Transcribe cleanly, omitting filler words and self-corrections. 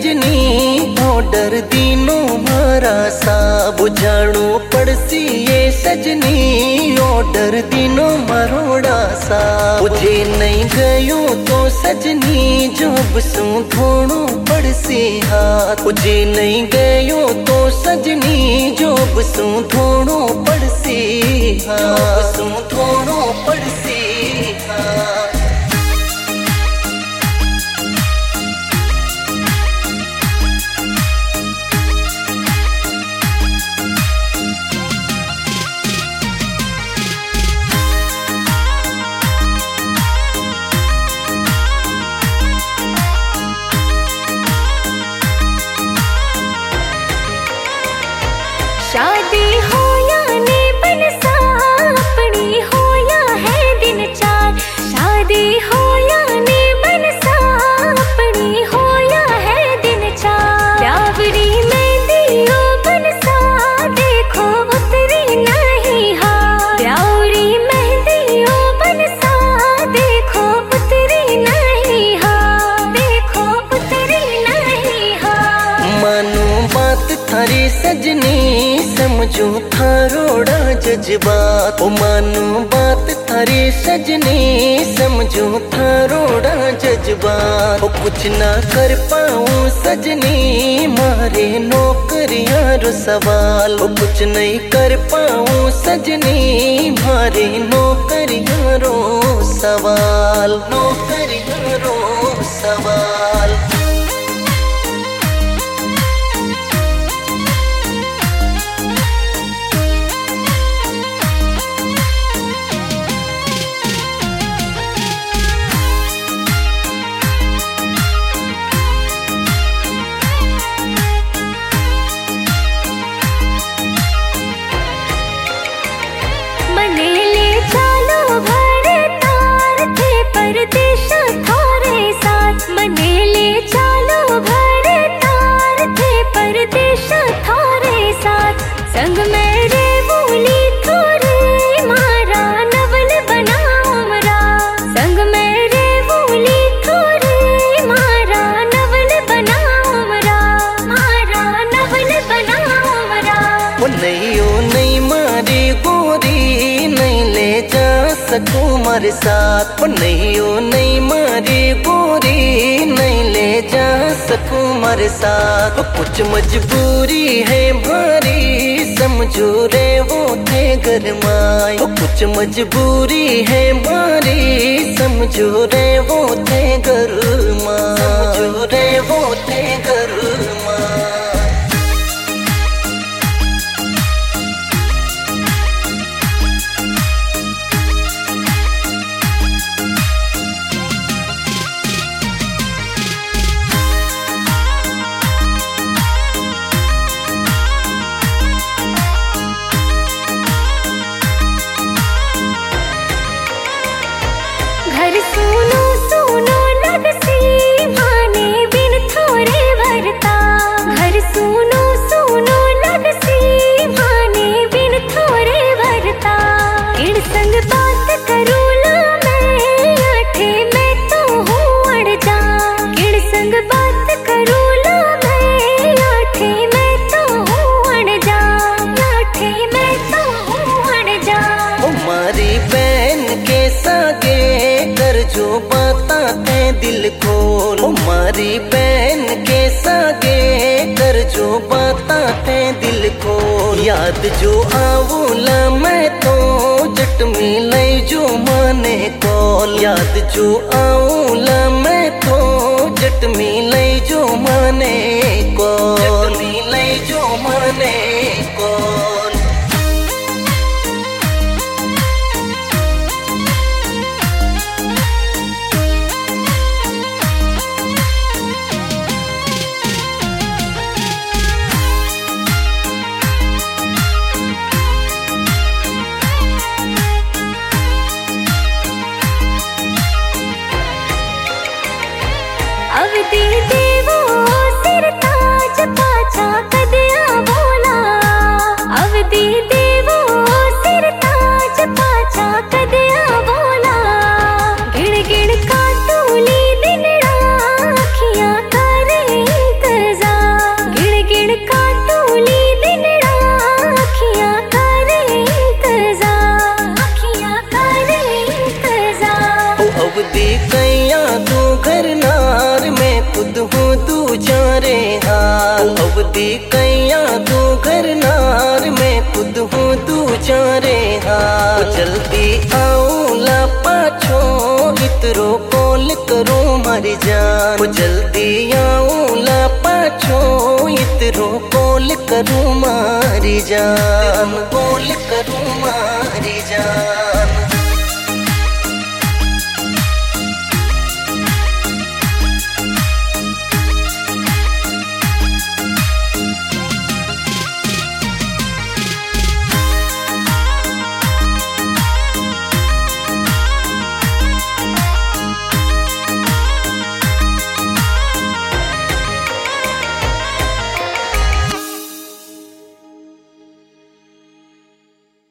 सजनी ऑर्डर दीनो मारा सा बुझाणो पड़सी ये सजनी ऑर्डर दीनो मरोड़ा सा मुझे नहीं गयो तो सजनी जॉब सू धोणो पड़सी हाथ मुझे नहीं गयो तो सजनी जॉब सू धोणो पड़सी हाथ सू धोणो पड़सी हाथ। शादी हो या नेपन सा अपनी हो या है दिन चार शादी हो या नेपन सा अपनी हो या है दिन चार रावड़ी में दियो बन सा देखो उतरी नहीं हार रावड़ी में दियो बन सा देखो उतरी नहीं हार देखो उतरी नहीं हार। मानो बात थारी सजनी समझो थारोड़ा जज्बात ओ मानो बात थारी सजनी समझो थारोड़ा जज्बात ओ कुछ ना कर पाऊं सजनी मारे नौकरियां रो सवाल ओ कुछ नहीं कर पाऊं सजनी मारे नौकरियां रो सवाल नौकरियां रो सवाल। परदेश थारे साथ मने ले चालो भरे तार थे परदेश थारे साथ संग मेरे बोली थोड़े मारा नवल बना उमरा संग मेरे बोली थोड़े मारा नवल बना उमरा मारा नवल बना उमरा। वो नहीं ओ नहीं मारी गोरी नहीं ले जा सकूं मारे साथ वो नहीं ओ नहीं मारी गोरी नहीं ले जा सकूं मारे साथ वो कुछ मजबूरी है भारी समझो रे वो थे गरमाई वो कुछ मजबूरी है भारी समझो रे वो थे गरमा समझो रे वो थे गरमा। घर सुनो सुनो लगसी माने बिन थोड़े भरता घर सुनो सुनो लगसी माने बिन थोड़े भरता किण संग बात करूँ ला मैं आठे मैं तो हूँ अड़ जा किण संग बात करूँ ला मैं आठे मैं तो हूँ अड़ जा आठे मैं तो हूँ अड़ जा। हमारी बहन के सागे कर जो बाता ते दिल खोल हमारी बहन के सागे कर जो बाता ते दिल खोल याद जो आवूला मैं तो जट मिले जो माने कॉल याद जो आवूला मैं तो जट मिले जो माने कॉल जट मिले जो माने कॉल। अवधि देवो सिर ताज पाछा कदिया बोला अवधि देवो सिर ताज पाछा कदिया बोला गिण गिण काटूली दिन राखियां करे अब दी कैया तू घर नार में खुद हूँ तू जारे हाल। अब दी कैया तू घर नार में खुद हूँ तू जारे हाल। जल्दी आओ ला पाछो इतरो कॉल करूँ मर जान। जल्दी आओ ला पाछो इतरो कॉल करूँ मारी जान। कॉल करूँ मारी जान।